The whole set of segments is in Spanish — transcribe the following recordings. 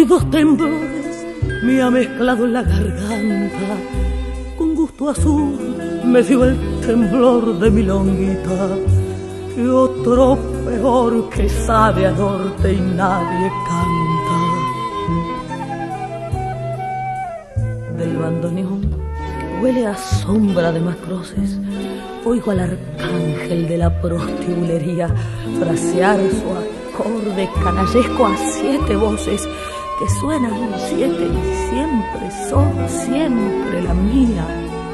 ruidos temblores me ha mezclado en la garganta. Con gusto azul me dio el temblor de mi longuita. Y otro peor que sabe a norte y nadie canta. Del bandoneón huele a sombra de macroces. Oigo al arcángel de la prostibulería frasear su acorde canallesco a 7 voces que suenan 7 y siempre son siempre la mía.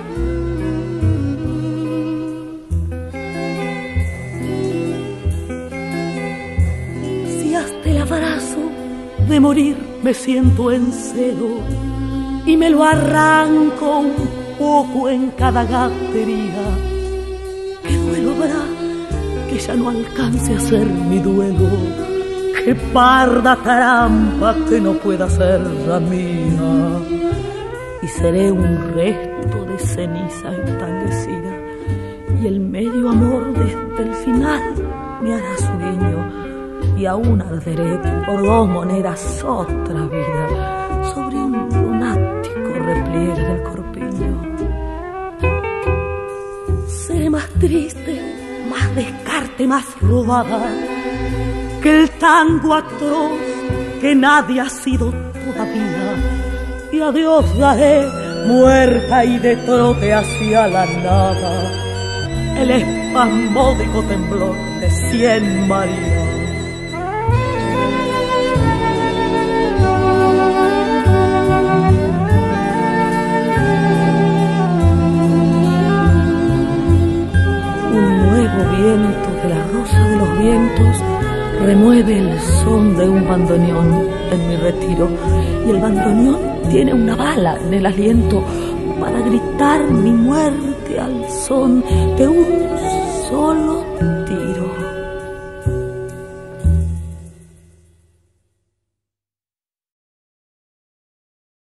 Si hasta el abrazo de morir me siento en celo y me lo arranco un poco en cada gatería, ¿qué duelo habrá que ya no alcance a ser mi duelo? ¡Qué parda trampa que no pueda ser la mía! Y seré un resto de ceniza entanguecida, y el medio amor desde el final me hará su guiño, y aún arderé por 2 monedas otra vida sobre un lunático repliegue del corpiño. Seré más triste, más descarte, más robada que el tango atroz que nadie ha sido todavía. Y adiós daré muerta y de trote hacia la nada el espasmódico temblor de 100 Marías. Viento de la rosa de los vientos remueve el son de un bandoneón en mi retiro, y el bandoneón tiene una bala en el aliento para gritar mi muerte al son de un solo